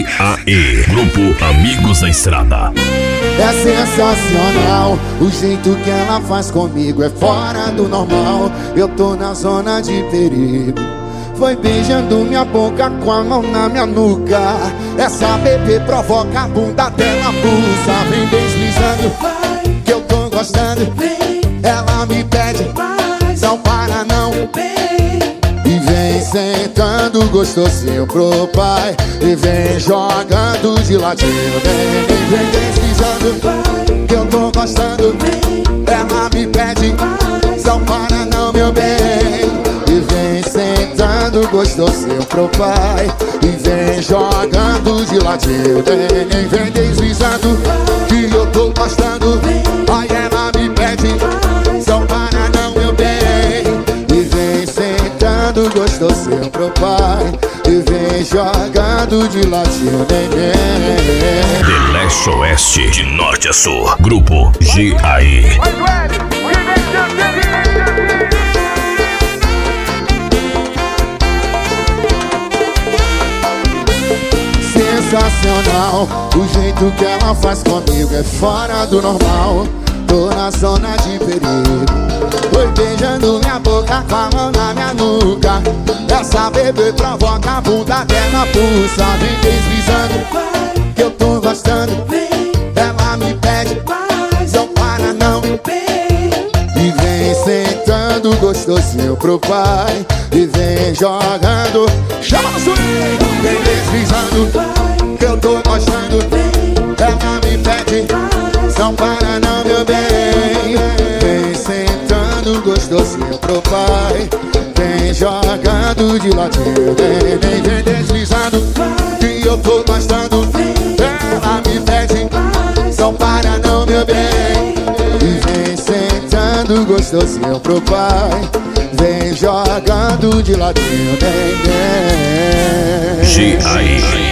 G.A.E. Grupo Amigos da Estrada. É sensacional, o jeito que ela faz comigo é fora do normal. Eu tô na zona de perigo. Foi beijando minha boca com a mão na minha nuca. Essa bebê provoca a bunda dela, pulsa. Vem deslizando, que eu tô gostando. Ela me pede, não para não. E vem sentando gostosinho pro pai. E vem jogando de ladinho. Vem deslizando, que eu tô gostando. Ela me pede, não para não, meu bem. E vem sentando gostosinho pro pai. E vem jogando de ladinho. Vem deslizando, que eu tô gostando. Aí ela me pede, não para não, meu bem. E vem sentando gostosinho pro pai. E vem jogando de ladinho, neném. De leste a oeste, de norte a sul, Grupo G.A.E. Sensacional, o jeito que ela faz comigo é fora do normal. Tô na zona de perigo. Foi beijando minha boca com a mão na minha nuca. Essa bebê provoca a bunda dela, pulsa. Vem deslizando, que eu tô gostando. Ela me pede, não para não. E vem sentando gostosinho pro pai. E vem jogando, chama no swing. Vem deslizando, que eu tô gostando. Ela me pede, não para não, meu bem. Vem sentando gostosinho pro pai. Vem jogando de ladinho. Vem deslizando, que eu tô gostando. Ela me pede, não para não, meu bem. E vem sentando gostosinho pro pai. Vem jogando de ladinho. G.A.E.